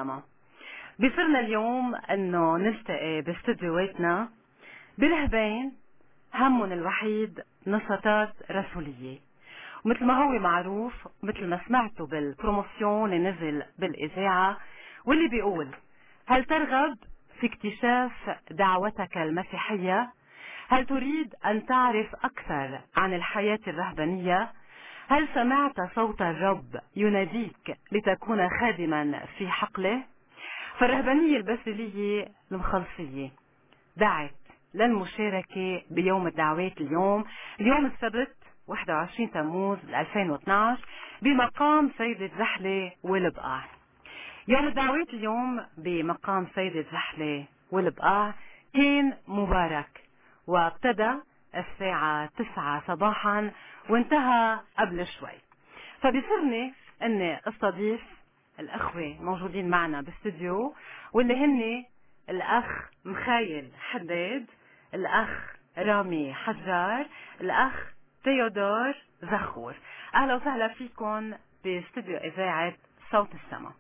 تمام. بصرنا اليوم انه نلتقي باستديوهاتنا برهبين همهم الوحيد نشاطات رسولية، ومثل ما هو معروف مثل ما سمعتوا بالبروموسيون اللي نزل بالإذاعة واللي بيقول: هل ترغب في اكتشاف دعوتك المسيحية؟ هل تريد أن تعرف أكثر عن الحياة الرهبانية؟ هل سمعت صوت الرب يناديك لتكون خادما في حقله؟ فالرهبانية الباسيلية المخلصية دعت للمشاركة بيوم الدعوات اليوم السبت 21 تموز 2012 بمقام سيدة زحلة والبقاع. يوم الدعوات اليوم بمقام سيدة زحلة والبقاع كان مبارك، وابتدى الساعة 9 صباحا وانتهى قبل شوي. فبصرني اني استضيف الاخوة موجودين معنا باستديو، واللي هن الاخ مخايل حداد، الاخ رامي حجار، الاخ تيودور زخور. اهلا وسهلا فيكم باستديو اذاعة صوت السما.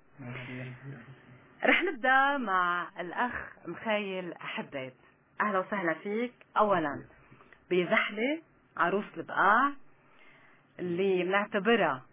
رح نبدأ مع الأخ مخايل حداد. أهلا وسهلا فيك. أولا بزحلة عروس البقاع اللي بنعتبرها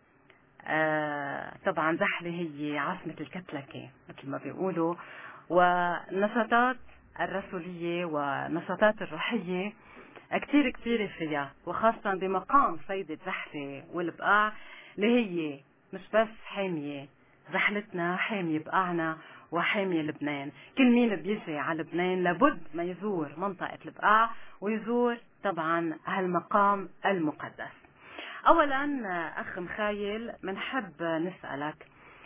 طبعا زحلة هي عاصمة الكتلكة مثل ما بيقولوا، والنشاطات الرسولية والنشاطات الروحية كتير كتير فيها، وخاصة بمقام سيدة زحلة والبقاع اللي هي مش بس حامية زحلتنا، حامية بقاعنا وحامية لبنان. كل مين بيجي على لبنان لابد ما يزور منطقة البقاع ويزور طبعا هالمقام المقدس. اولا اخ مخايل منحب نسألك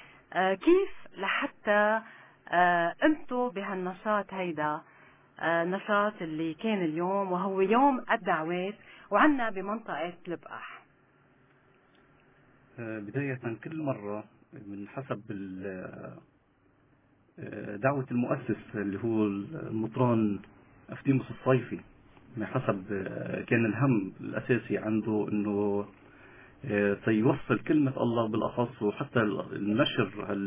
كيف لحتى انتو بهالنشاط هيدا، نشاط اللي كان اليوم وهو يوم الدعوات وعنا بمنطقة البقاع؟ بداية كل مرة من حسب دعوة المؤسس اللي هو المطران أفتيموس الصيفي، من حسب كان الهم الأساسي عنده أنه سيوصل كلمة الله بالأخص، وحتى النشر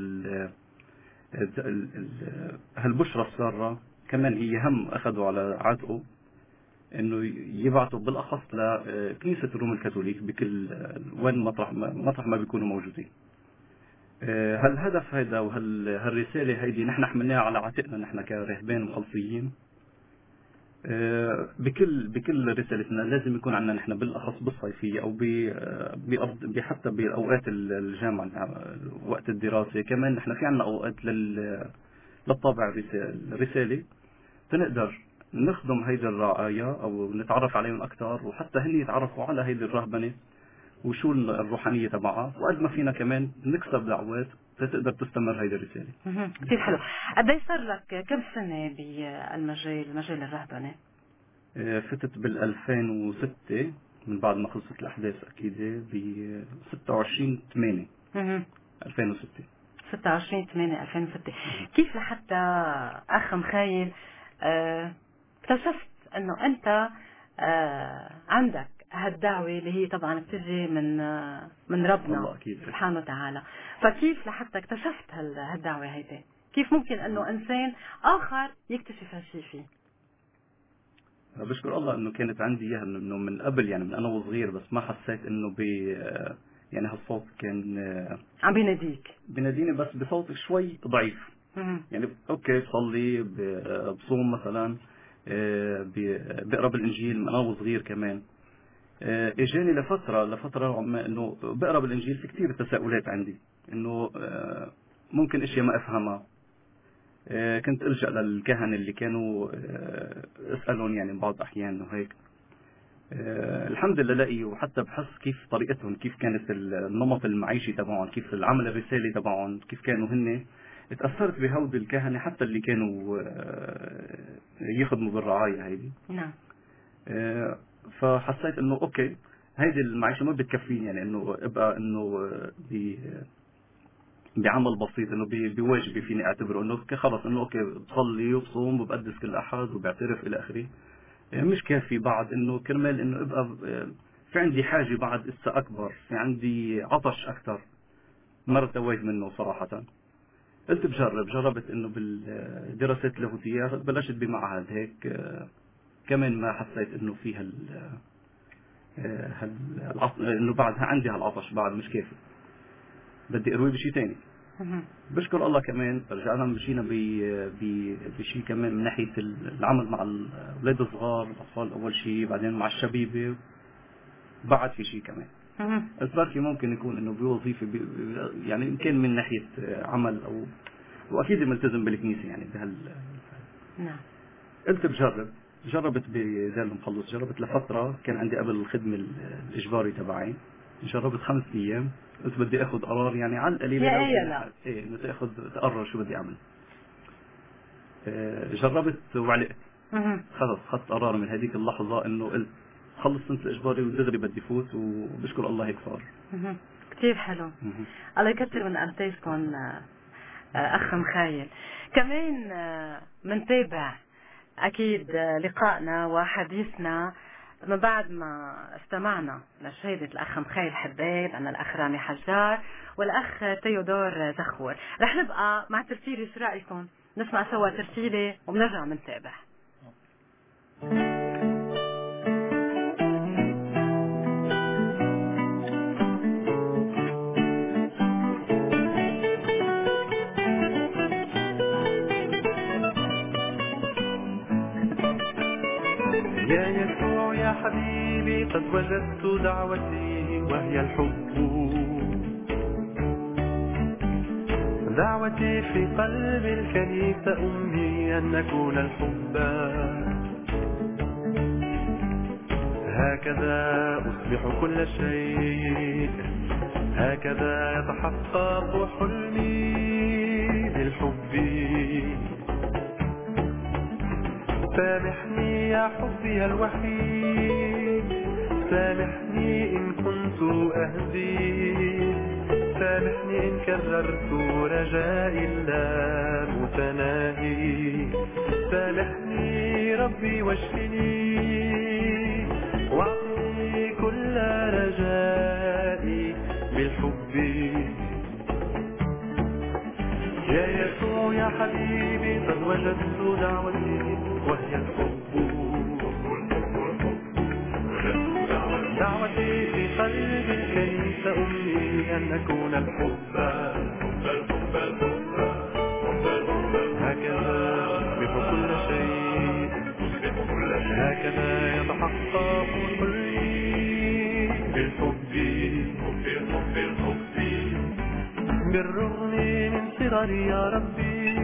هالبشرى السارة كمان هي هم أخذوا على عاتقه انه يبعثوا بالاخص لكنيسه الروم الكاثوليك بكل وين مطرح ما بيكونوا موجودين. هالهدف هيدا وهالرساله هيدي نحن حملناها على عاتقنا نحن كراهبان مخلصيين. بكل رسالتنا لازم يكون عندنا نحن بالاخص بالصيفيه او حتى باوقات الجامعه وقت الدراسه، كمان نحن في عندنا اوقات للطابع الرساله تنقدر نخدم هيدي الرعايا او نتعرف عليهم اكثر، وحتى هن يتعرفوا على هيدي الرهبنه وشو الروحانيه تبعها، وقد ما فينا كمان نكسب دعوات تقدر تستمر هيدي الرساله. كثير حلو. قد صار لك كم سنه مجال الرهبنه؟ فتت بال 2006 من بعد ما خلصت الاحداث اكيد ب 26/8 2006. 26/8/2006. كيف لحتى اخ مخايل اكتشفت انه انت عندك هالدعوة اللي هي طبعا بتجي من ربنا أكيد سبحانه وتعالى؟ فكيف لحتى اكتشفت هالدعوة هيدي؟ كيف ممكن انه انسان اخر يكتشف هالشيء فيه؟ بشكر الله انه كانت عندي اياها انه من قبل، يعني من انا وصغير، بس ما حسيت انه يعني هالصوت كان عم بيناديني بس بصوت شوي ضعيف. يعني اوكي بصلي بصوم مثلا، بقرا بالانجيل من انا وصغير كمان. اجاني لفتره انه بقرا بالانجيل في كثير تساؤلات عندي، انه ممكن اشياء ما افهمها. كنت الجا للكهنه اللي كانوا اسالهم يعني بعض احيان وهيك. الحمد لله لاقي، وحتى بحس كيف طريقتهم، كيف كانت النمط المعيشي تبعهم، كيف العمل الرسالي تبعهم، كيف كانوا هن. اتأثرت بهود الكهنة حتى اللي كانوا يخدموا بالرعاية هيدي. نعم. فحسيت انه اوكي هيدي المعيشة ما بتكفيني، يعني انه ابقى انه بعمل بسيط، انه بواجبي فيني اعتبره انه خلص انه اوكي بصلي وبصوم وبقدس كل احد وبعترف الى اخره. مش كافي بعد، انه كرمال انه ابقى في عندي حاجة بعد اسا اكبر، في عندي عطش اكثر مرت اويت منه صراحة. قلت بجرب، جربت انه بالدراسات اللاهوتية بلشت بمعهد هيك، كمان ما حسيت انه في انه بعدها عندي هالعطش، بعد مش كافي، بدي اروي بشيء ثاني. بشكر الله كمان رجعنا مشينا بشيء كمان من ناحية العمل مع الأولاد الصغار، الأطفال أول شيء، بعدين مع الشبيبة، بعد في شيء كمان. صار في ممكن يكون إنه بوظيفة يعني إن كان من ناحية عمل أو وأكيد ملتزم بالكنيسة يعني نعم. قلت جربت بدار المخلص، جربت لفترة، كان عندي قبل الخدمة الإجباري تبعي، جربت 5 أيام، قلت بدي اخذ قرار يعني على القليل لا بدي اقرر شو بدي اعمل. جربت وعلقت، خلص خدت قرار من هذيك اللحظة انه قلت خلص سنة الاجباري ودغري بدي فوت، وبشكر الله هيك صار. كثير حلو. الله يكثر من امثالكم اخ مخايل. كمان منتابع اكيد لقائنا وحديثنا من بعد ما استمعنا لشهادة الأخ مخايل حباب عن الأخ رامي حجار والأخ تيودور زخور. رح نبقى مع ترتيلة، شو رأيكم نسمع سوا ترتيلة وبنرجع منتابع. يا يسوع يا حبيبي قد وجدت دعوتي وهي الحب، دعوتي في قلب الكنيسة أمي أن نكون الحب، هكذا أصبح كل شيء، هكذا يتحقق حلمي بالحب. سامحني يا حبي الوحيد، سامحني إن كنت أهدي، سامحني إن كررت رجائي اللامتناهي، سامحني ربي واشفني واعطني كل رجائي بالحب. يا يسوع يا حبيبي قد وجدت دعوتي وهي الحب، دعوتي في قلب الكنيسة أمي أن نكون الحب، هكذا أصبح كل شيء، هكذا يتحقق حلمي بالحب. بالرغم من صغري يا ربي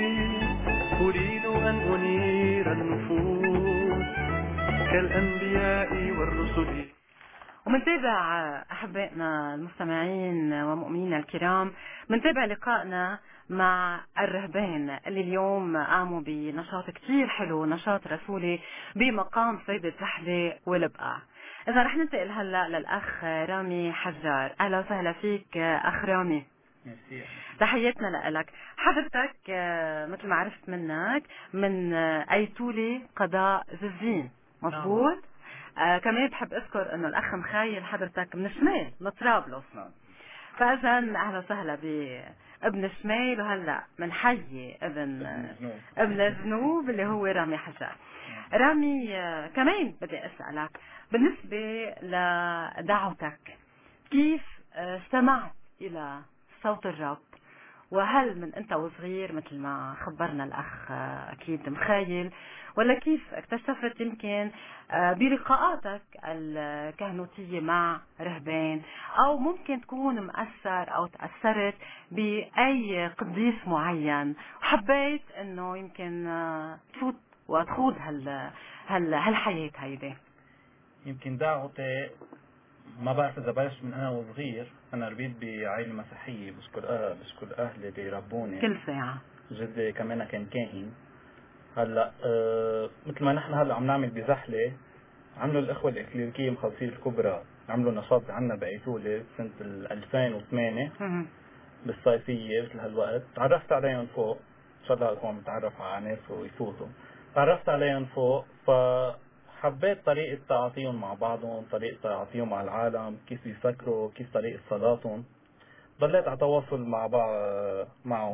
أريد أن أنير النفوس كالأنبياء والرسل. ومنتابع أحبائنا المستمعين ومؤمنين الكرام، منتابع لقائنا مع الرهبان اللي اليوم قاموا بنشاط كتير حلو، نشاط رسولي بمقام سيدة وحدة والبقاع. إذا رح ننتقل هلأ للأخ رامي حجار. أهلا وسهلا فيك أخ رامي. تحياتنا لك. حضرتك مثل ما عرفت منك من أيتولي قضاء زفين، مظبوط؟ كمان بحب اذكر انه الاخ مخايل حضرتك من الشمال، من طرابلس. فاذا اهلا وسهلا بابن الشمال، وهلا من ابن الجنوب اللي هو رامي حجار. رامي كمان بدي اسالك بالنسبه لدعوتك، كيف استمعت الى صوت الرب؟ وهل من انت وصغير مثل ما خبرنا الاخ اكيد مخايل، ولا كيف اكتشفت يمكن بلقاءاتك الكهنوتية مع رهبان، او ممكن تكون مأثر او تأثرت بأي قديس معين وحبيت انه يمكن تفوت وتخوض هالحياة هيدي؟ يمكن دعوتي ما بعرف اذا بلشت من انا وصغير. انا ربيت بعائله مسيحيه، بشكر اهلي بيربوني كل ساعه. جدي كمان كان كاهن. هلا مثل ما نحن هلا عم نعمل بزحله، عملوا الاخوه الاكليريكيه مخلصين الكبرى عملوا نشاط عنا بايتولي سنه 2008 بالصيفيه. مثل هالوقت تعرفت عليهم فوق، ان شاء الله هو متعرف على ناس ويفوتوا. تعرفت عليهم فوق، حبيت طريقة تعاطيهم مع بعضهم، طريقة تعاطيهم مع العالم، كيف يفكروا، كيف طريقة صلاتهم. ضليت على تواصل مع معهم،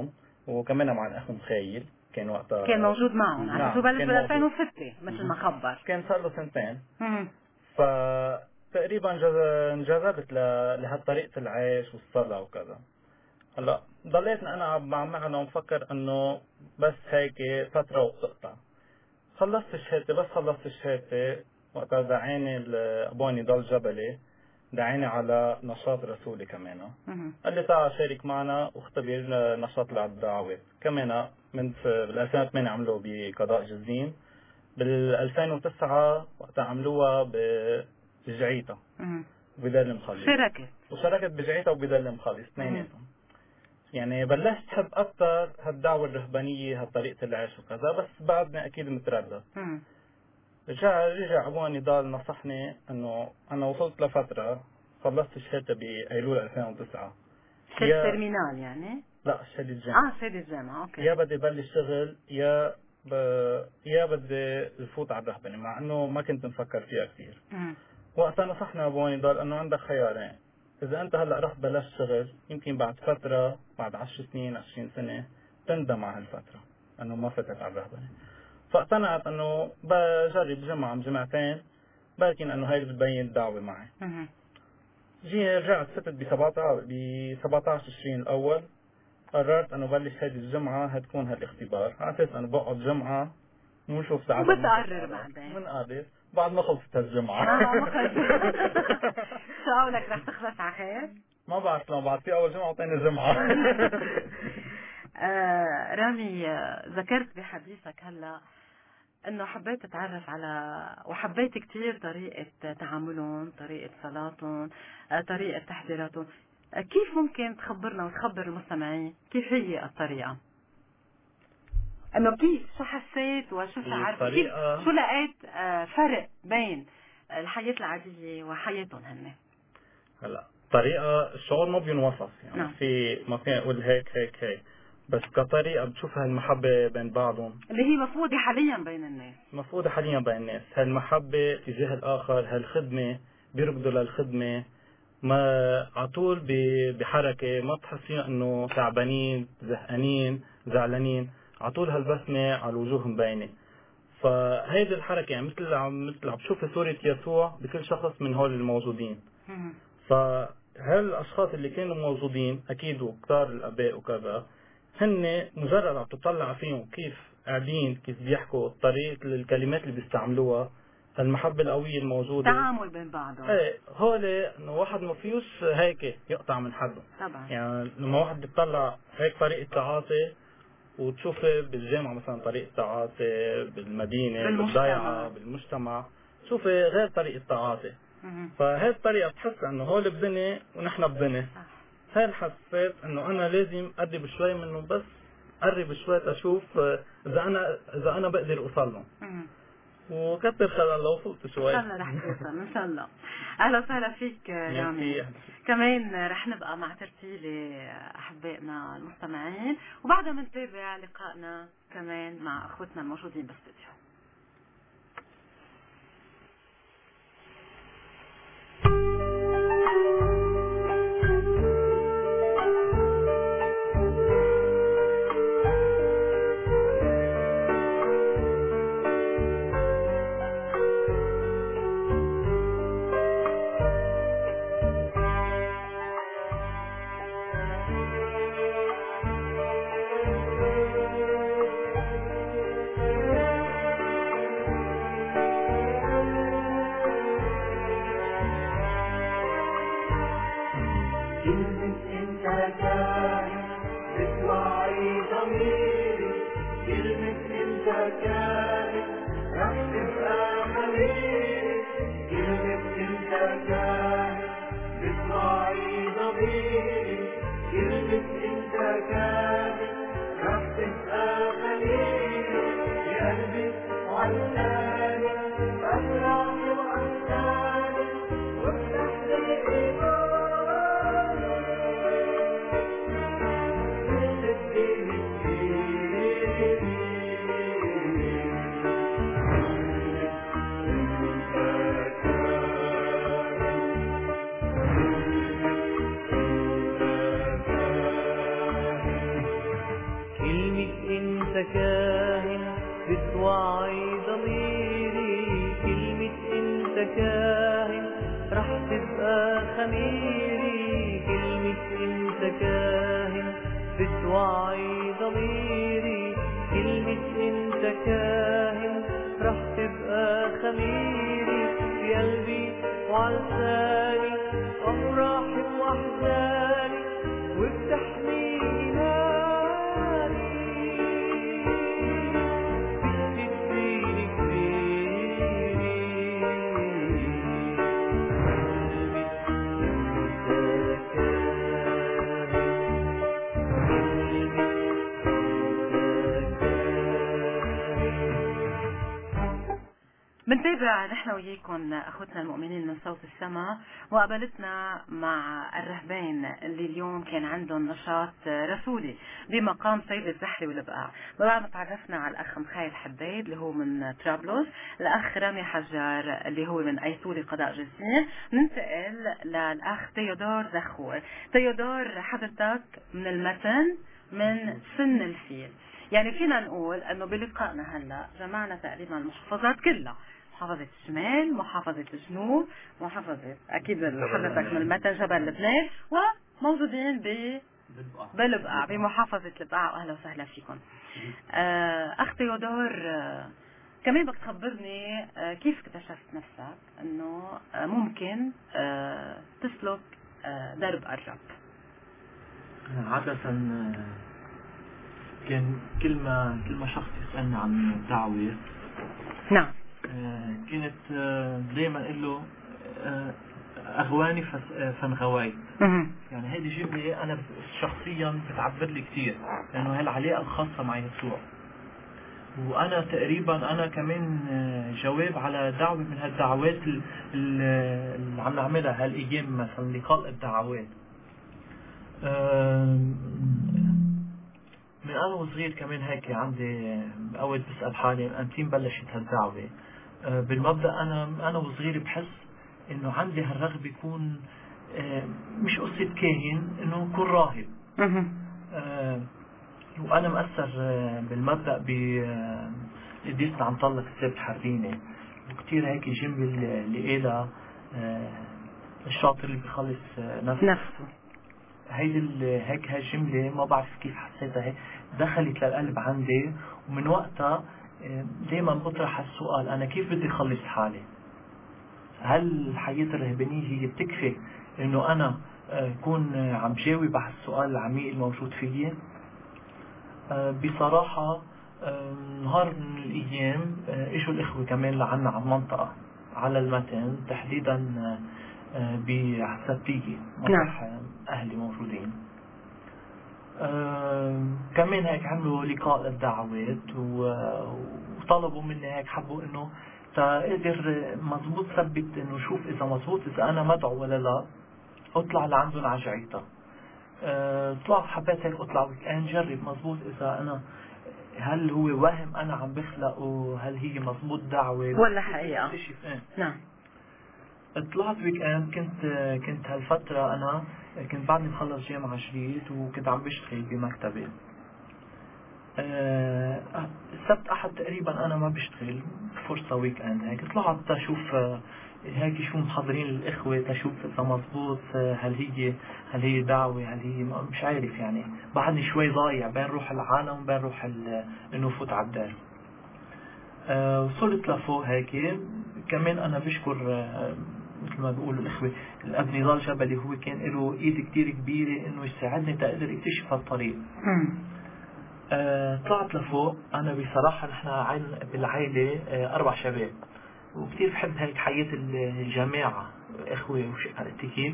وكمان مع الأخ مخيل كان وقتها كان موجود معهم على أساس بلش بال 2006 مثل ما خبر. كان صار له سنتين. فتقريبا انجذبت لهالطريقة العيش والصلاة وكذا. هلا ضليتنا أنا معنا ومفكر إنه بس هيك فترة وبتقطع. خلصت الشهادة وقتها دعاني أبواني ضل جبلي، دعاني على نشاط رسولي كمان. قال لي تعال شارك معنا واختبر نشاط الدعوات كمان. من بال 2008 عملوه بقضاء جزين، بال 2009 وقتها عملوها بجعيتا وبدار المخلص. وشاركت بجعيتا وبدار المخلص اثنيناتهم. يعني بلشت احب اكثر هالدعوه الرهبانيه، هالطريقه العيش وكذا، بس بعدني اكيد متردد. رجع ابواني ضال نصحني انه انا وصلت لفتره خلصت شهادتي بايلول 2009. شهادة ترمينال يعني؟ لا شهادة الجامعة. شهادة الجامعة، اوكي. يا بدي بلش شغل يا بدي الفوت على الرهبنة، مع انه ما كنت مفكر فيها كثير. وقتها نصحنا ابواني ضال انه عندك خيارين، اذا انت هلا رحت بلشت شغل يمكن بعد فترة بعد 10 سنين 20 سنة تندم على هالفترة انه ما فتت على الرهبنة. فاقتنعت انه بجرب جمعتين بركن انه هيك بتبين الدعوة معي. رجعت فتت ب 17 تشرين الاول. قررت انه بلش هذه الجمعة هتكون هالاختبار، على اساس انه بقعد جمعة ونشوف ساعات بتقرر بعدين. بنقرر بعد ما خلصت هالجمعة. ما خلصت. شو قولك رح تخلص على خير؟ ما بعرف لو بعد في اول جمعة وثاني جمعة. رامي، ذكرت بحديثك هلا انه حبيت اتعرف على وحبيت كتير طريقة تعاملهم، طريقة صلاتهم، طريقة تحضيراتهم. كيف ممكن تخبرنا وتخبر المستمعين كيف هي الطريقة؟ انه كيف شو حسيت وشو شعرت كيف شو لقيت فرق بين الحياة العادية وحياتهم هن؟ هلا طريقة الشعور ما بينوصف يعني. في ما فيني اقول هيك بس كطريقة بتشوفها المحبة بين بعضهم اللي هي مفقودة حاليا بين الناس. مفقودة حاليا بين الناس، هالمحبة تجاه الآخر، هالخدمة بيركضوا للخدمة، ما عطول بحركة، ما بتحسين انه تعبانين زهقانين زعلانين، عطول هالبسمة على الوجوه مبينة. فهيدي الحركة يعني مثل عم بشوف صورة يسوع بكل شخص من هول الموجودين. فهالاشخاص اللي كانوا موجودين اكيد وكتار الاباء وكذا، هن مجرد عم تطلع فيهم كيف قاعدين، كيف بيحكوا، طريقة الكلمات اللي بيستعملوها، المحبة القوية الموجودة، تعامل بين بعضهم. ايه هول انه واحد ما فيوش هيك يقطع من حده. طبعا. يعني لما واحد بيطلع هيك طريقة تعاطي وتشوف بالجامعة مثلا طريقة تعاطي، بالمدينة بالضيعة بالمجتمع شوفي غير طريقة تعاطي. فهي الطريقة بتحس انه هول ببني ونحن ببني. هاي حسيت انه انا لازم اقرب شوي منه، بس اقرب شوي اشوف اذا انا بقدر اوصل له. وكتر خير الله وصلت شوي. ان شاء الله رح توصل ان شاء الله. اهلا وسهلا فيك رامي. كمان رح نبقى مع ترتيلة احبائنا المستمعين، وبعدها بنتابع لقائنا كمان مع اخوتنا الموجودين بالاستوديو. انت كاهن بتوعي ضميري، كلمة انت كاهن رح تبقى خميري، كلمة انت كاهن بتوعي ضميري، كلمة انت كاهن رح تبقى خميري، في قلبي وعلساني افراحي واحزاني وبتحمي ايماني، بتديني كبيري قلبي انت كاهن، قلبي انت كاهن. بنتابع نحن وياكم اخوتنا المؤمنين من صوت السماء، وقابلتنا مع الرهبان اللي اليوم كان عندهم نشاط رسولي بمقام سيد الزحلي والبقاع. بعد ما تعرفنا على الاخ مخايل حداد اللي هو من طرابلس، الاخ رامي حجار اللي هو من ايسوري قضاء جزير، ننتقل للاخ تيودور زخور. تيودور حضرتك من المتن من سن الفيل، يعني فينا نقول انه بلقائنا هلا جمعنا تقريبا المحافظات كلها، محافظة الشمال، محافظة الجنوب، محافظة اكيد حضرتك من المتن جبل لبنان، وموجودين بالبقاع بمحافظة البقاع. واهلا وسهلا فيكم. اخ تيودور، كمان بدك تخبرني كيف اكتشفت نفسك انه ممكن تسلك درب الرب؟ عادة كان كل ما شخص يسألني عن الدعوة، نعم، كنت دايما اقول له اغواني فانغواي. يعني هيدي جملة انا شخصيا بتعبر لي كثير، لانه هالعلاقة الخاصة مع يسوع. وانا تقريبا انا كمان جواب على دعوة من هالدعوات اللي عم نعملها هالايام، مثلا لقاء الدعوات. من انا وصغير كمان هيك عندي اول بسأل حالي امتين بلشت هالدعوة. بالمبدأ انا وصغير بحس انه عندي هالرغبة يكون مش قصة كاهن، انه يكون راهب. وانا مأثر بالمبدأ بقديسنا عم طلق السبت حريني، وكتير هيك جنبي اللي قالها الشاطر اللي بيخلص نفسه. هيك هالجملة ما بعرف كيف حسيتها، هيك دخلت للقلب عندي، ومن وقتها دايما بطرح السؤال انا كيف بدي اخلص حالي؟ هل الحياة الرهبانية هي بتكفي انه انا اكون عم جاوب على السؤال العميق الموجود فيي؟ بصراحة نهار من الايام اجوا الاخوة كمان لعنا على المنطقة على المتن، تحديدا بعسبتية مطرح اهلي موجودين. كمان هيك عملوا لقاء للدعوات وطلبوا مني هيك، حبوا انه تقدر مزبوط ثبت انه شوف اذا مزبوط اذا انا مدعو ولا لا، اطلع لعندهم على جعيطة. طلعت حبيت هيك اطلع ويك جرب مزبوط اذا انا هل هو وهم انا عم بخلقه، هل هي مزبوط دعوة ولا حقيقة. نعم. طلعت ويك اند، كنت هالفترة انا كنت بعدني مخلص جامعة جديد، وكنت عم بشتغل بمكتبي. السبت احد تقريبا انا ما بشتغل، فرصة ويك اند هيك طلعت تشوف هيك شو محضرين الاخوة، تشوف اذا مزبوط، هل هي دعوة، هل هي مش عارف، يعني بعدني شوي ضايع بين روح العالم وبين روح انه فوت على الدار. وصلت لفوق هيك. كمان انا بشكر مثل ما بيقولوا الاخوة الاب نضال جبلي، هو كان له ايد كتير كبيرة انه يساعدني تقدر اكتشف هالطريق. طلعت لفوق. انا بصراحة نحن بالعائلة 4 شباب، وكتير بحب هيك حياة الجماعة، اخوة وشقتي كيف،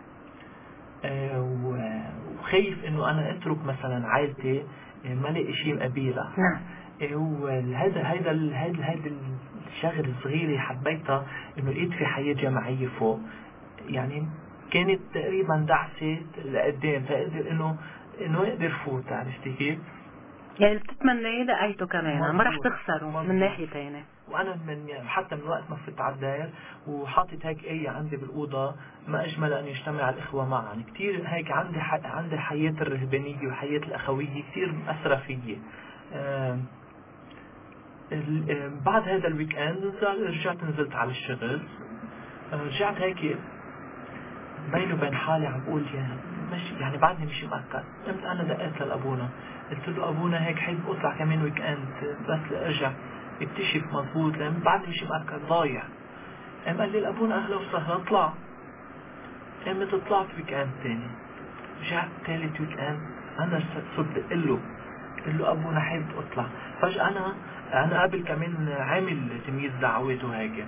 وخايف انه انا اترك مثلا عائلتي ما لاقي شيء قبيلة. وهذا الشغل الصغيرة حبيتها، انه لقيت في حياة جماعية فوق. يعني كانت تقريبا دعسة لقدام تقدر انه اقدر فوت، عرفتي كيف؟ يعني بتتمنى لقيته كمان ما رح تخسره من ناحية ثانية. وانا حتى من وقت ما فت على الدار وحاطط هيك ايه عندي بالاوضه، ما اجمل ان يجتمع الاخوه معا. كثير هيك عندي حياه الرهبانيه وحياه الاخويه كثير مأثره فيي. بعد هذا الويك اند رجعت نزلت على الشغل. رجعت هيك بيني وبين حالي عم بقول مش يعني بعدني مش مأكد. قمت انا دقيت لابونا قلت له ابونا هيك حب اطلع كمان ويك اند بس ارجع اكتشف مضبوط لان بعدني مش مأكد ضايع. قام قال لي ابونا اهلا وسهلا اطلع. قمت طلعت ويك اند ثاني. رجعت ثالث ويك اند انا صرت قل له ابونا حب اطلع. فجأة انا قبل كمان عامل تمييز دعوات وهيك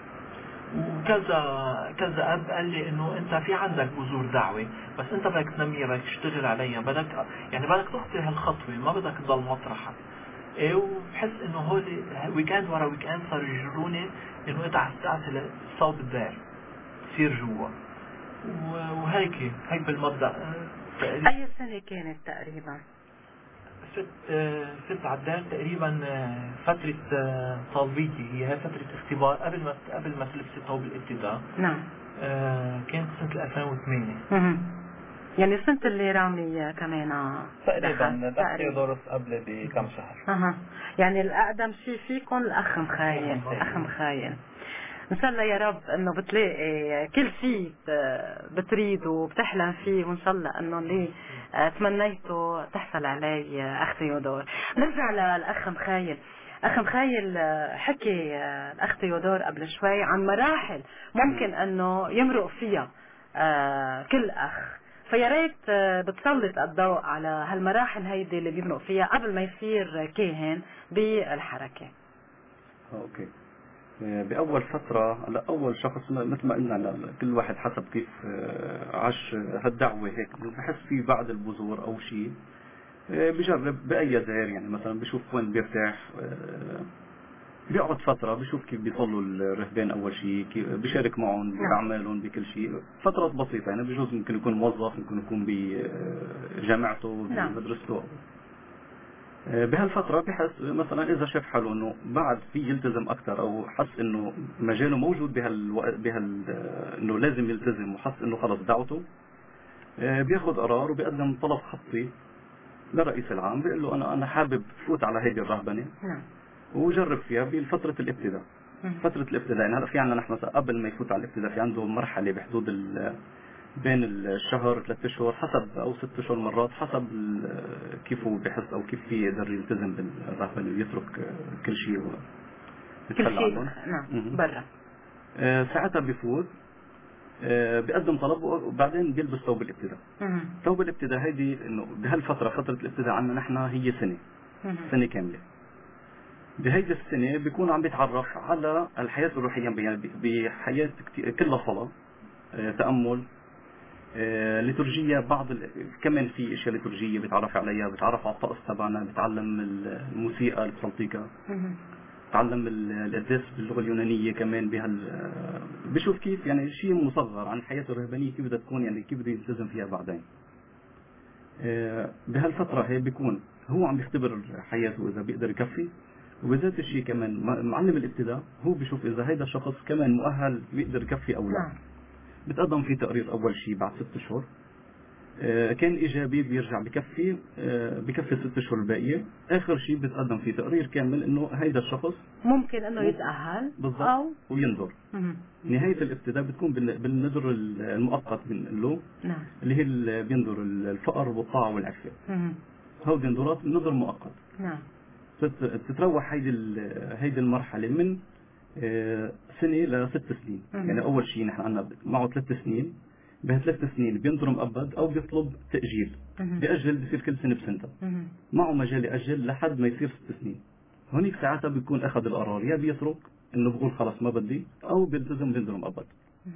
وكذا اب قال لي انه انت في عندك بذور دعوه بس انت بدك تنميها بدك تشتغل عليها بدك تخطي هالخطوه ما بدك تضل مطرحك. وبحس انه هول ويكاند ورا ويكاند صاروا يجروني انه انت تعتل صوب الدار تصير جوا وهيك بالمبدا. اي سنه كانت تقريبا؟ ست على الدار تقريبا فترة طالبيتي هي فترة اختبار قبل ما تلبسي طوب الابتداء. نعم. كانت سنة 2008. يعني سنة اللي رامي كمان تقريبا الأخ تيودوروس قبل بكم شهر. يعني الأقدم شيء فيكم الأخ مخايل. أخ مخايل. إن شاء الله يا رب إنه بتلاقي كل شيء بتريده وبتحلم فيه وإن شاء الله إنه اللي تمنيته تحصل عليه أخ تيودور. نرجع للأخ مخايل. أخ مخايل حكي الأخ تيودور قبل شوي عن مراحل ممكن إنه يمرق فيها كل أخ. فيا ريت بتسلط الضوء على هالمراحل هيدي اللي بيمرق فيها قبل ما يصير كاهن بالحركة. اوكي. بأول فترة أول شخص مثل ما قلنا كل واحد حسب كيف عاش هالدعوة هيك بحس في بعض البذور أو شيء بجرب بأي زهر يعني مثلا بشوف وين بيرتاح بيقعد فترة بشوف كيف بيصلوا الرهبان أول شيء كيف بيشارك معهم بأعمالهم بكل شيء فترات بسيطة يعني بجوز ممكن يكون موظف ممكن يكون بجامعته بمدرسته. بهالفترة بحس مثلا إذا شاف حاله إنه بعد في يلتزم أكثر أو حس إنه مجاله موجود إنه لازم يلتزم وحس إنه خلص دعوته بياخذ قرار وبيقدم طلب خطي لرئيس العام بيقول له أنا حابب فوت على هيدي الرهبنة وجرب فيها بفترة الابتداء. فترة الابتداء يعني هلا في عندنا نحن مثلا قبل ما يفوت على الابتداء في عنده مرحلة بحدود بين الشهر 3 شهور حسب او 6 شهور مرات حسب كيف هو بحس او كيف في يقدر يلتزم بالرهبنة ويترك كل شيء ويتخلى عنهم. نعم برا. ساعتها بفوت بيقدم طلب وبعدين بيلبس ثوب الابتداء. ثوب الابتداء هيدي انه بهالفترة فترة الابتداء عندنا نحن هي سنة كاملة. بهيدي السنة بيكون عم بيتعرف على الحياة الروحية بحياة كلها صلاة تأمل ليتورجية كمان في اشياء ليتورجية بيتعرف عليها بيتعرف على الطقس تبعنا بيتعلم الموسيقى البسلطيكا بيتعلم القداس باللغة اليونانية كمان بشوف كيف يعني شيء مصغر عن الحياة الرهبانية كيف بدها تكون يعني كيف بده يلتزم فيها بعدين. بهالفترة هي بيكون هو عم يختبر حياته إذا بيقدر يكفي وبذات الشيء كمان معلم الابتداء هو بيشوف إذا هيدا الشخص كمان مؤهل بيقدر يكفي أو لا. بتقدم في تقرير أول شيء بعد 6 شهور كان إيجابي بيرجع بكفي 6 شهور الباقية. آخر شيء بتقدم في تقرير كامل إنه هيدا الشخص ممكن إنه يتأهل أو وينظر. نهاية الابتداء بتكون بالنذر المؤقت بنقول له اللي هي بينظر الفقر والطاعة والعفة. هودي نظرات نظر مؤقت. تتروح هيدي المرحلة من سنة ل6 سنين. يعني أول شيء نحن عندنا معه 3 سنين. بها3 سنين بينظر مؤبد أو بيطلب تأجيل. بيأجل بصير كل سنة بسنته. معه مجال يأجل لحد ما يصير 6 سنين. هونيك ساعتها بيكون أخذ القرار يا بيترك إنه بقول خلاص ما بدي أو بيلتزم بينظر مؤبد.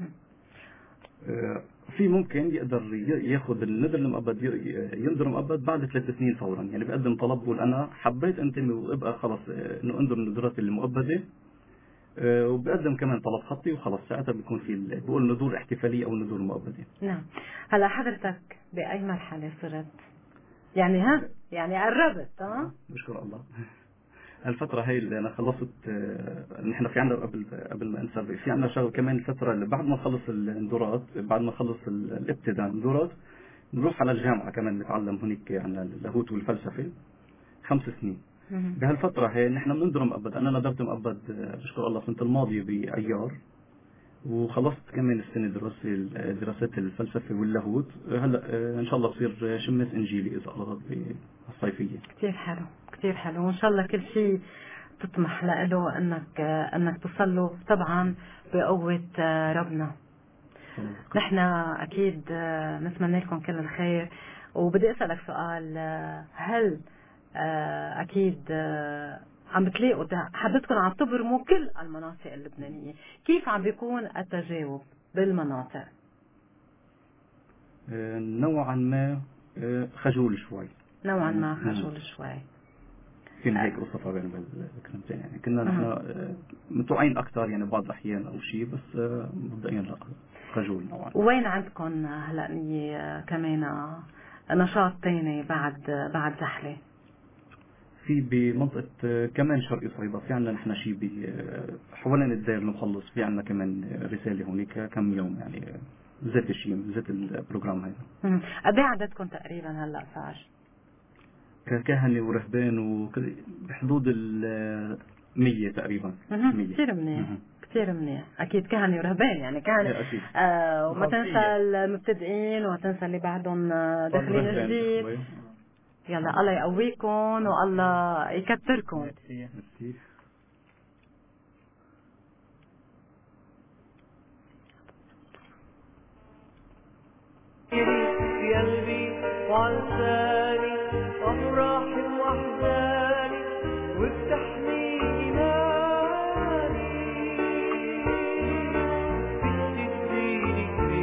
في ممكن يقدر ياخذ النذر المؤبد ينظر مؤبد بعد 3 سنين فورا. يعني بيقدم طلب بقول أنا حبيت أنتمي وابقى خلاص إنه انظر النذرات المؤبدة. وبقدم كمان طلب خطي وخلص ساعتها بيكون في بقول نذور احتفالية أو نذور مؤبدة. نعم. هلا حضرتك بأي مرحلة صرت؟ يعني قربت بشكر الله. الفترة هي اللي أنا خلصت نحن في عندنا قبل ما أنسى في عندنا شغل كمان الفترة اللي بعد ما نخلص الندورات بعد ما نخلص الابتداء الندورات نروح على الجامعة كمان نتعلم هناك عن اللاهوت والفلسفة 5 سنين. بهالفترة هي نحن بننظر مؤبد. أنا نظرت مؤبد بشكر الله السنة الماضية بأيار، وخلصت كمان السنة دراسات الفلسفة واللاهوت. هلا إن شاء الله بصير شمس إنجيلي إذا الله بالصيفية. كثير حلو، كثير حلو، وإن شاء الله كل شيء تطمح له أنك تصل له طبعا بقوة ربنا. نحن أكيد نتمنى لكم كل الخير. وبدي أسألك سؤال، هل أكيد عم بتلاقوا حدثكم عم تبرموا كل المناطق اللبنانية، كيف عم بيكون التجاوب بالمناطق؟ نوعا ما خجول شوي. نوعا ما خجول شوي. فينا هيك وصفة بين الكلمتين. يعني كنا نحن متوعين أكثر يعني بعض الأحيان أو شيء، بس مبدئيا لا خجول نوعا. وين عندكم هلا كمان نشاط تاني بعد زحلة؟ في بمنطقة كمان شرقي صيدا في عندنا نحن شيء حوالين الدير المخلص، في عندنا كمان رسالة هونيك كم يوم يعني ذات الشيء ذات البروجرام هذا. قد ايه عددكم تقريبا هلا صار؟ ككهنة ورهبان بحدود 100 تقريبا. 100. كثير منيح، كثير منيح. اكيد كهنة ورهبان يعني كهنة. وما تنسى المبتدئين وما تنسى اللي بعدهم داخلين جديد. يلا الله يقويكم والله يكتركم. قلبي وعلساني أفراح وأحزاني وافتحني إيماني بتديني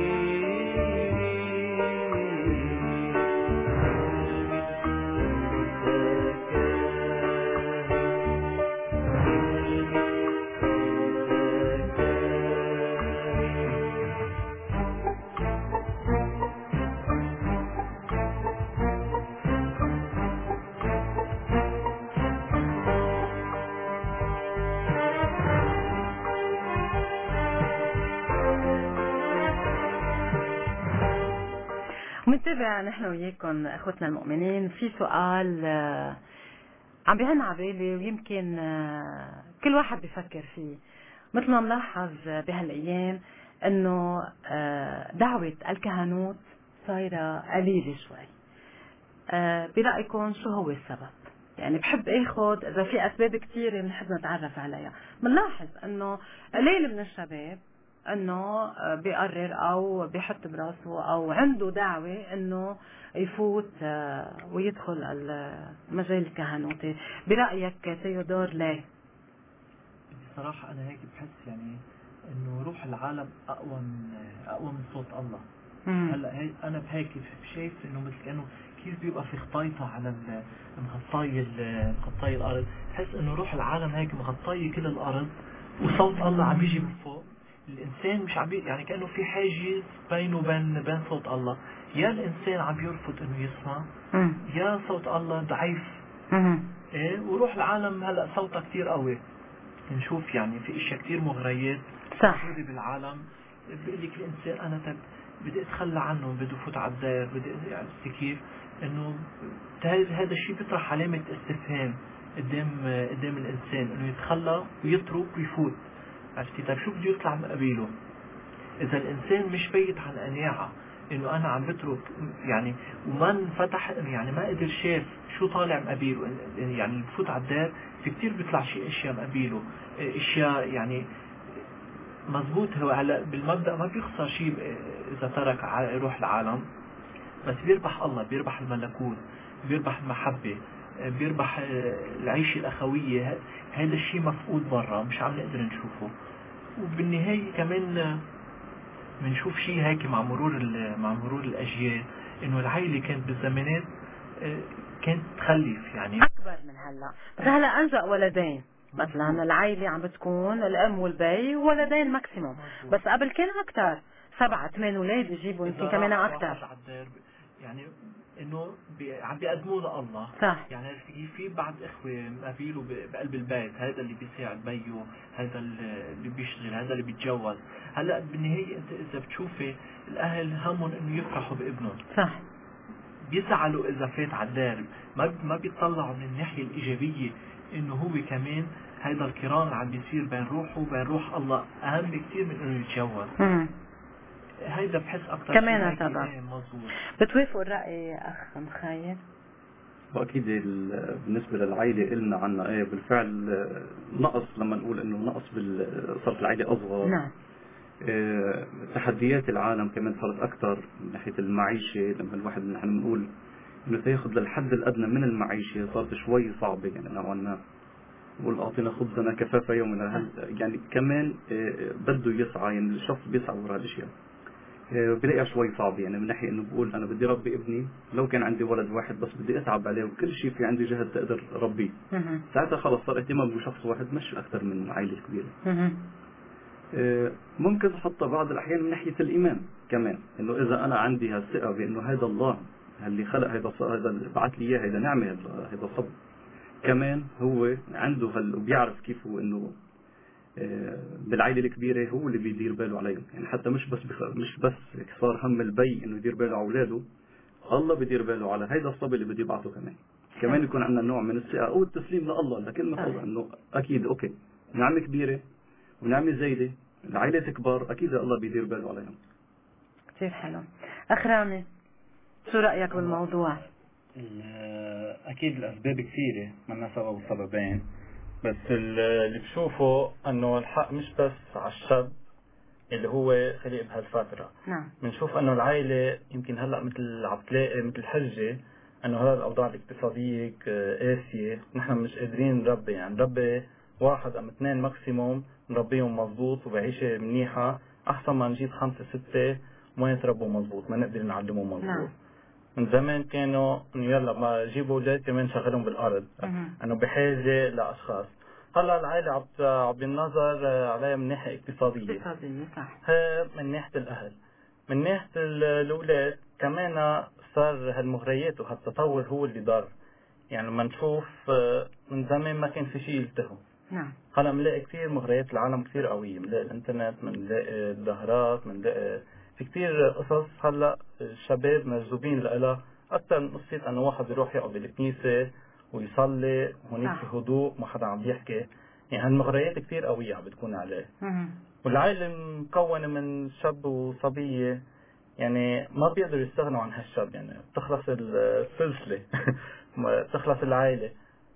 منتابع نحن وياكم اخوتنا المؤمنين. في سؤال عم بيهن على بالي ويمكن كل واحد بيفكر فيه. مثل ما ملاحظ بهالايام انه دعوة الكهنوت صايرة قليلة شوي. برأيكم شو هو السبب؟ يعني بحب اخذ اذا في اسباب كثيرة بنحب نتعرف عليها. بنلاحظ انه قليل من الشباب انه بيقرر او بيحط براسه او عنده دعوة انه يفوت ويدخل المجال الكهنوتي. برأيك تيودور ليه؟ بصراحة انا هيك بحس يعني انه روح العالم اقوى من صوت الله. هلا انا بهيك شايف انه مثل كانه كيف بيبقى في خطايطة على مغطاي الارض. بحس انه روح العالم هيك مغطاي كل الارض وصوت الله عم بيجي من فوق. الانسان مش عم يعني كانه في حاجز بينه وبين صوت الله. يا الانسان عم يرفض انه يسمع يا صوت الله ضعيف. ايه وروح العالم هلا صوتها كثير قوي. نشوف يعني في اشياء كثير مغريات موجوده بالعالم. بيقول لك الانسان انا بدي اتخلى عنه، بدي افوت على الدار، بدي يعني كيف انه هذا الشيء بيطرح علامه استفهام قدام الانسان انه يتخلى ويترك ويفوت. عرفتي؟ طيب شو بده يطلع مقابله؟ اذا الانسان مش بيت عن قناعه انه انا عم بترك يعني وما انفتح يعني ما قدر شاف شو طالع مقابله. يعني بفوت على الدار في كثير بيطلع شيء اشياء مقابله، اشياء يعني مزبوط. هو هلا بالمبدا ما بيخسر شيء اذا ترك روح العالم، بس بيربح الله، بيربح الملكوت، بيربح المحبه، بيربح العيشه الاخويه. هذا الشيء مفقود برا مش عم نقدر نشوفه. وبالنهايه كمان بنشوف شيء هيك مع مرور الاجيال انه العائله كانت بالزمانات كانت تخلف يعني اكبر من هلا. بس هلا انجأ ولدين مثلا العائله عم بتكون الام والبي ولدين ماكسيموم، بس قبل كان اكثر 7 8 اولاد يجيبوا يمكن كمان اكثر. يعني انه عم بيقدموا لله. صح. يعني في بعض اخوه مقابله بقلب البيت، هذا اللي بيساعد بيه، هذا اللي بيشتغل، هذا اللي بيتجوز. هلا بالنهايه انت اذا بتشوفي الاهل همهم انه يفرحوا بابنهم. صح. بيزعلوا اذا فات على الدار، ما بيطلعوا من الناحيه الايجابيه انه هو كمان هيدا القران اللي عم بيصير بين روحه وبين روح الله اهم بكثير من انه يتجوز. هيدا بحس اكثر كمان طبعا. مظبوط. بتوافقوا الراي اخ مخيل؟ واكيد بالنسبه للعائله قلنا عنها ايه بالفعل نقص، لما نقول انه نقص صارت العائله اصغر. نعم. تحديات العالم كمان صارت اكثر من ناحيه المعيشه. لما الواحد نحن بنقول انه سياخذ للحد الادنى من المعيشه صارت شوي صعبه، يعني نوعا ما نقول اعطينا خبزنا كفاف يومنا. يعني كمان بده يسعى، يعني الشخص بيسعى وراء الاشياء بلاقيها شوي صعب، يعني من ناحيه انه بقول انا بدي ربي ابني، لو كان عندي ولد واحد بس بدي اتعب عليه وكل شيء في عندي جهد تقدر ربيه، ساعتها خلص صار اهتمام بشخص واحد مش اكثر من عائله كبيره. ممكن احطها بعض الاحيان من ناحيه الايمان كمان، انه اذا انا عندي هالثقه بانه هذا الله اللي خلق هذا اللي بعث لي اياه، هذا نعمه، هذا صبر كمان هو عنده وبيعرف كيف هو انه بالعائله الكبيره هو اللي بيدير باله عليهم، يعني حتى مش بس صار هم البي انه يدير باله على اولاده، الله بيدير باله على هيدا الصبي اللي بده يبعثه كمان يكون عندنا نوع من الثقه او التسليم لله لكلمه الله، انه اكيد اوكي نعمه كبيره ونعمه زايده، العائله تكبر اكيد الله بيدير باله عليهم. كثير حلو. اخ رامي شو رايك بالموضوع؟ اكيد الاسباب كثيره، منها سبب وسببين، بس اللي بشوفه انه الحق مش بس على الشاب اللي هو خلق بهالفتره. نعم. بنشوف انه العائله يمكن هلا مثل عم تلاقي مثل حجه انه هذا الاوضاع الاقتصاديه قاسيه، نحن مش قادرين نربي، يعني نربي واحد ام اثنين ماكسيموم نربيهم مضبوط وبعيشه منيحه، احسن ما نجيب 5 6 ما يتربوا مضبوط، ما نقدر نعلمهم مضبوط. نعم. من زمان كانوا انه يلا ما جيبوا اولاد كمان شغلهم بالارض، انه بحاجه لاشخاص. هلا العائله عم بالنظر عليها من ناحيه اقتصاديه صح. من ناحيه الاهل، من ناحيه الاولاد كمان صار هالمغريات وهالتطور هو اللي ضر. يعني لما نشوف من زمان ما كان في شيء يلتهوا. نعم. هلا بنلاقي كثير مغريات، العالم كثير قويه، بنلاقي الانترنت، بنلاقي الظهرات، بنلاقي في كثير قصص. هلا الشباب مجذوبين لها اكثر من قصه انه واحد يروح يقعد بالكنيسه ويصلي هونيك في هدوء ما حدا عم بيحكي. يعني هالمغريات كثير قويه عم بتكون عليه. والعائله مكونه من شاب وصبيه، يعني ما بيقدروا يستغنوا عن هالشاب، يعني بتخلص السلسله بتخلص العائله.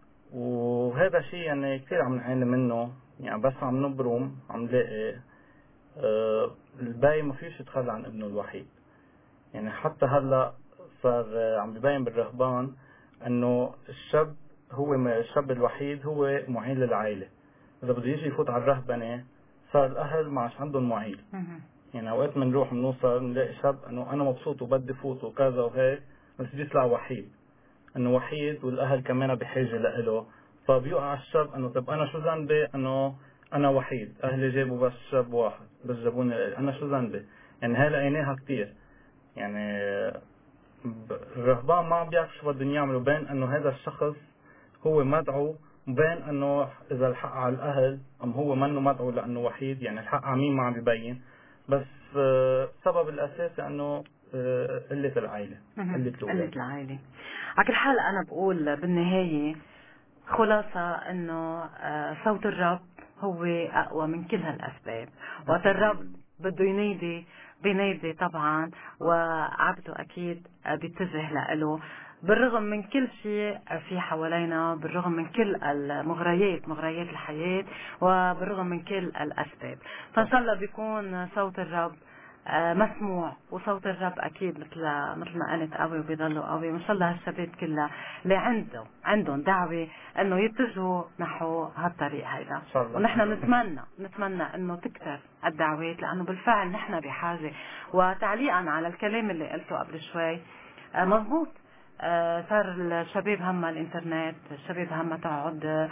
وهذا شيء يعني كثير عم نعاني منه، يعني بس عم نبرم عم نلاقي الباقي ما فيش يتخلى عن ابنه الوحيد. يعني حتى هلا صار عم ببين بالرهبان انه الشاب هو الشاب الوحيد هو معين للعائله. اذا بده يجي يفوت على الرهبنه صار الاهل ما عادش عندهم معين. يعني اوقات بنروح بنوصل بنلاقي شاب انه انا مبسوط وبدي فوت وكذا وهيك، بس بيطلع وحيد، انه وحيد والاهل كمان بحاجه له، فبيوقع الشاب انه طب انا شو ذنبي انه انا وحيد، اهلي جابوا بس شاب واحد بس جابوني انا شو ذنبي. يعني هاي لقيناها كثير. يعني الرهبان ما عم بيعرفوا شو بدهم يعملوا بين انه هذا الشخص هو مدعو وبين انه اذا الحق على الاهل ام هو منه مدعو لانه وحيد. يعني الحق على مين ما عم ببين، بس السبب الاساسي انه قله العائله، قله العائله. على كل حال انا بقول بالنهايه خلاصة انه صوت الرب هو اقوى من كل هالاسباب. وقت الرب بده بينادي طبعا، وعبده اكيد بيتجه له بالرغم من كل شيء في حوالينا، بالرغم من كل مغريات الحياة، وبالرغم من كل الاسباب. فان شاء الله بيكون صوت الرب مسموع، وصوت الرب اكيد مثل ما قلت قوي وبيضلوا قوي. وان شاء الله هالشباب كلها اللي عندهم دعوه انه يتجهوا نحو هالطريق هيدا، ونحن نتمنى انه تكثر الدعوات، لانه بالفعل نحن بحاجه. وتعليقا على الكلام اللي قلته قبل شوي مضبوط، صار الشباب هم الانترنت، الشباب هم تقعد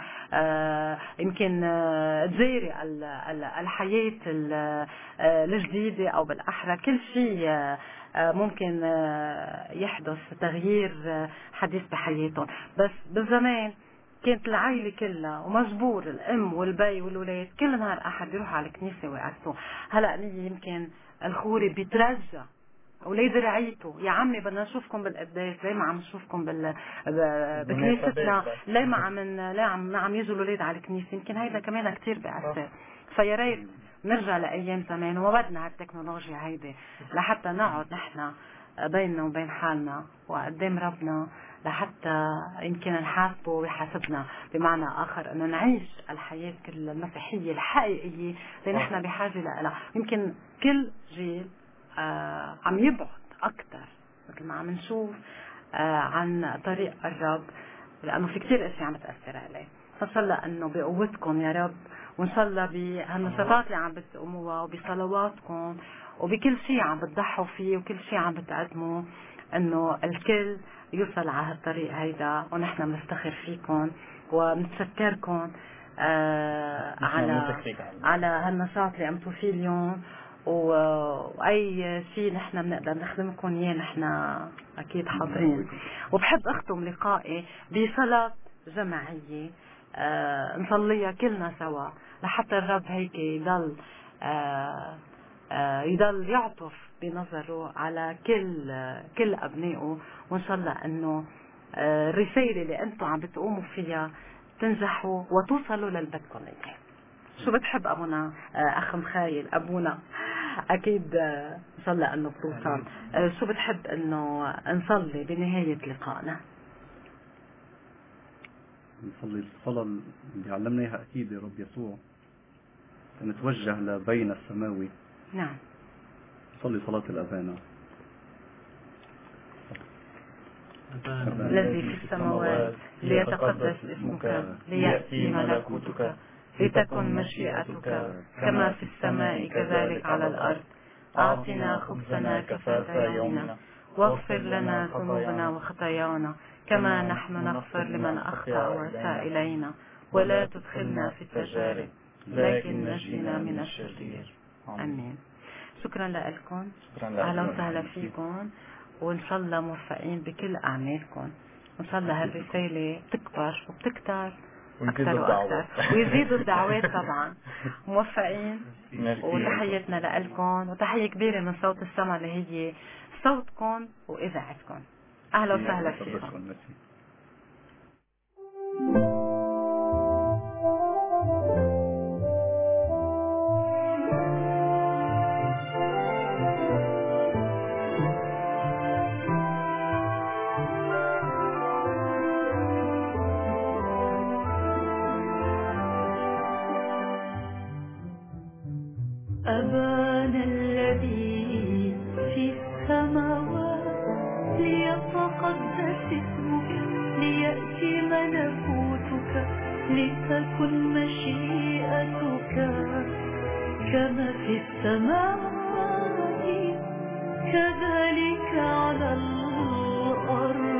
يمكن تجاري الحياة الجديدة، او بالاحرى كل شيء ممكن يحدث تغيير حديث بحياتهم. بس بالزمان كانت العائلة كلها ومجبور الام والبي والولاد كل نهار احد يروح على الكنيسة ويقصوا. هلا يمكن الخوري بيترجى ولادي رعيته، يا عمي بدنا نشوفكم بالقداس، ليه ما عم نشوفكم بكنيستنا، ليه ما عم يجوا الاولاد على الكنيسه؟ يمكن هيدا كمان كثير بيأثر. فيا ريت نرجع لايام زمان، وما بدنا هالتكنولوجيا هيدي لحتى نقعد نحن بيننا وبين حالنا وقدام ربنا، لحتى يمكن نحاسبه ويحاسبنا، بمعنى آخر أنه نعيش الحياة المسيحية الحقيقية اللي نحن بحاجة لها. يمكن كل جيل عم يبعد أكثر مثل ما عم نشوف عن طريق الرب، لأنه في كثير أشياء عم تأثر عليه. فإن شاء الله أنه بقوتكم يا رب، وإن شاء الله بهالنشاطات اللي عم بتقوموها وبصلواتكم وبكل شيء عم بتضحوا فيه وكل شيء عم بتقدموا، انه الكل يوصل على هالطريق هيدا. ونحن بنفتخر فيكم وبنتشكركم على هالنشاط اللي قمتوا فيه اليوم، واي شيء نحن بنقدر نخدمكم اياه نحن اكيد حاضرين. وبحب اختم لقائي بصلاة جماعية نصليها كلنا سوا، لحتى الرب هيك يضل يعطف بنظره على كل أبنائه. وإن شاء الله أنه الرسالة اللي أنتم عم بتقوموا فيها تنجحوا وتوصلوا للبدكم إياه. شو بتحب أبونا أخ مخايل أبونا؟ أكيد إن شاء الله أنه بتوصل. شو بتحب أنه نصلي بنهاية لقائنا؟ نصلي الصلاة اللي علمنا إياها أكيد يا رب يسوع، نتوجه لبين السماوي. نعم. صلي صلاة الأبانا. الذي في السماوات ليتقدس اسمك، ليأتي ملكوتك، لتكن مشيئتك كما في السماء كذلك على الأرض. أعطنا خبزنا كفاف يومنا، واغفر لنا ذنوبنا وخطايانا كما نحن نغفر لمن أخطأ وأساء إلينا، ولا تدخلنا في التجارب لكن نجنا من الشرير. آمين. شكرا لكم، أهلا وسهلا فيكم، وإن شاء الله موفقين بكل أعمالكم، وإن شاء الله هالرسالة تكبر وبتكتر أكثر وأكثر، ويزيدوا الدعوات طبعا. موفقين، وتحياتنا لكم، وتحية كبيرة من صوت السماء اللي هي صوتكم وإذاعتكم. أهلا وسهلا فيكم. أبانا الذي في السماوات ليتقدس اسمك، ليأتي ملكوتك، لتكن مشيئتك كما في السماء كذلك على الأرض.